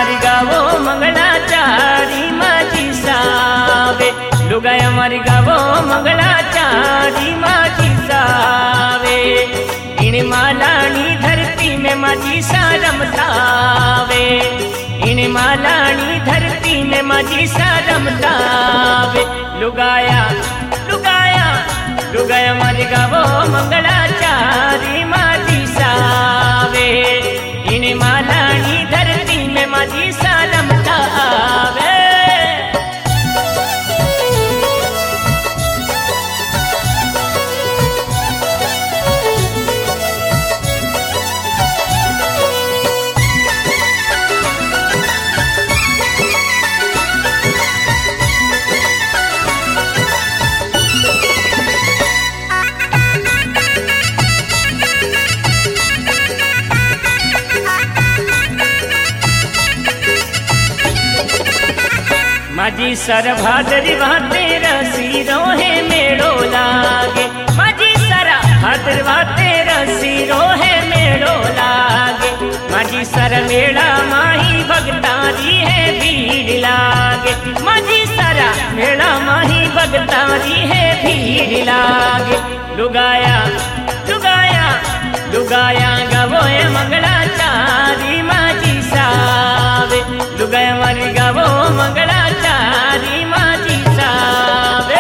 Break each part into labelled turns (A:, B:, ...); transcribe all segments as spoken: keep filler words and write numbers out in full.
A: मारी गावो मंगलाचारी माझी सावे, लुगाया मारी गावो मंगलाचारी माझी सावे। इन मालानी धरती में माझी सा रमतावे, इन मालानी धरती में माझी सा रमतावे। लुगाया लुगाया लुगाया मारी गावो मंगलाचारी माझी सावे, इन मालानी धरती में माझी सा रमतावे। माझी सर भादरी वाते रसीरो है मेड़ो लागे, माझी सरा भादर वाते रसीरो है मेड़ो लागे। माझी सर मेड़ा माही भगतारी है भीड़ लागे, माझी सरा मेड़ा माही भगतारी है भीड़ लागे। लुगाया लुगाया लुगाया गवोए मंगलाचारी माझी सावे, लुगाया मारी गवो मंगलाचारी माझी सावे।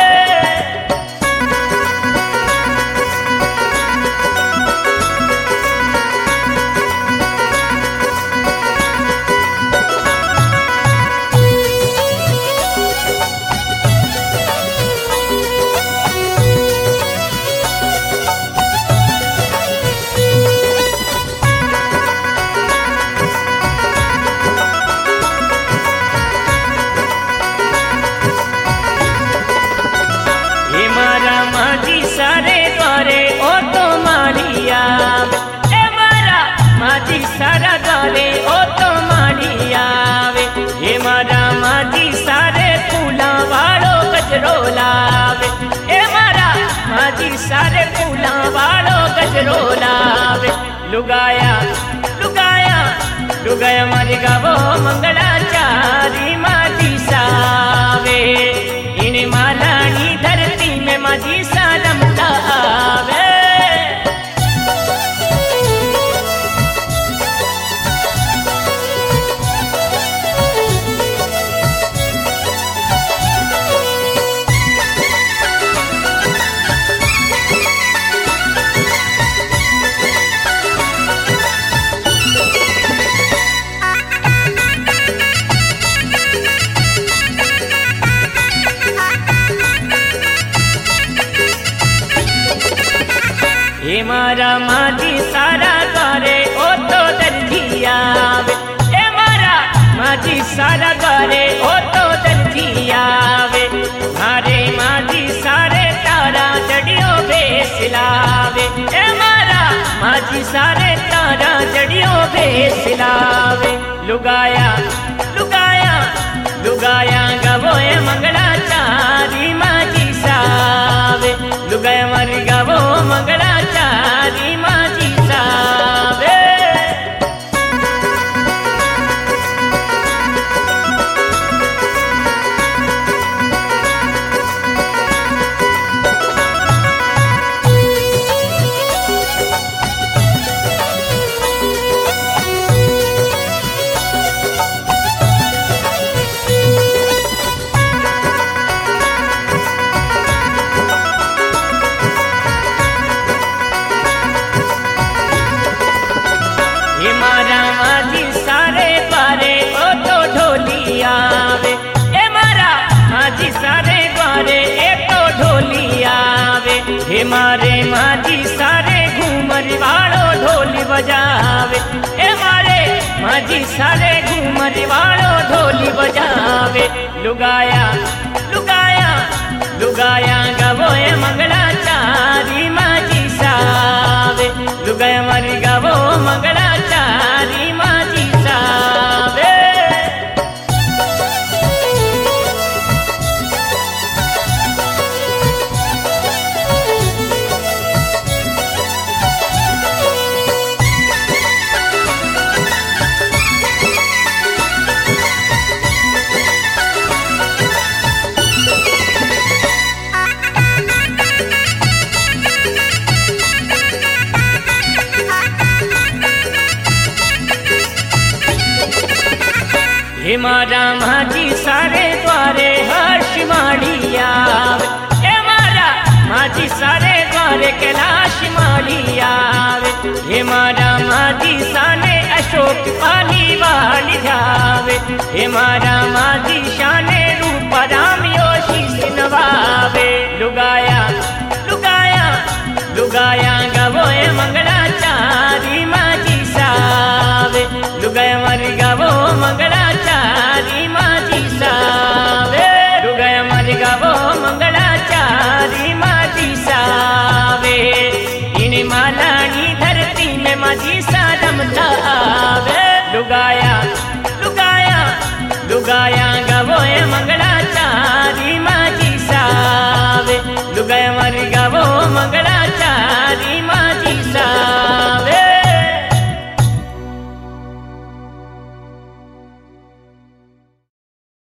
A: सारे द्वारे ओ तो मालिया, ए मारा माझी सारा द्वारे ओ तो मालिया वे। हे मारा माझी सारे फूला वालो गजरो लावे, ए मारा माझी सारे फूला वालो गजरो लावे। लुगाया लुगाया लुगाया मारी गावो मंगलाचारी माझी सावे, इन मालानी धरती में माझी सा रमतावे। हे मारा माझी सारा द्वारे ओ तो दर्जिया वे, ए मारा माझी सारा द्वारे ओ तो दर्जिया वे। मारे माझी सारे तारा जड़ियो बेस लावे, ए मारा माझी सारे तारा जड़ियो बेस लावे। लुगाया लुगाया लुगाया गवोए मंगलाचारी माझी सावे, लुगाया मारी गवो मंगलाचारी माझी सावे। हे मारे माझी सारे घूमर वालो ढोली बजावे, ए मारे माझी सारे घूमर वालो ढोली बजावे। लुगाया लुगाया लुगाया गवोए मंगलाचारी माझी सावे, लुगाया मारी गवो मंगलाचारी माझी सावे। हे मारा माझी सारे द्वारे हर्ष माड़ी आवे, हे मारा माझी सारे द्वारे कैलाश माड़ी आवे, हे मारा माझी साने अशोक पाली वाली जावे, हे मारा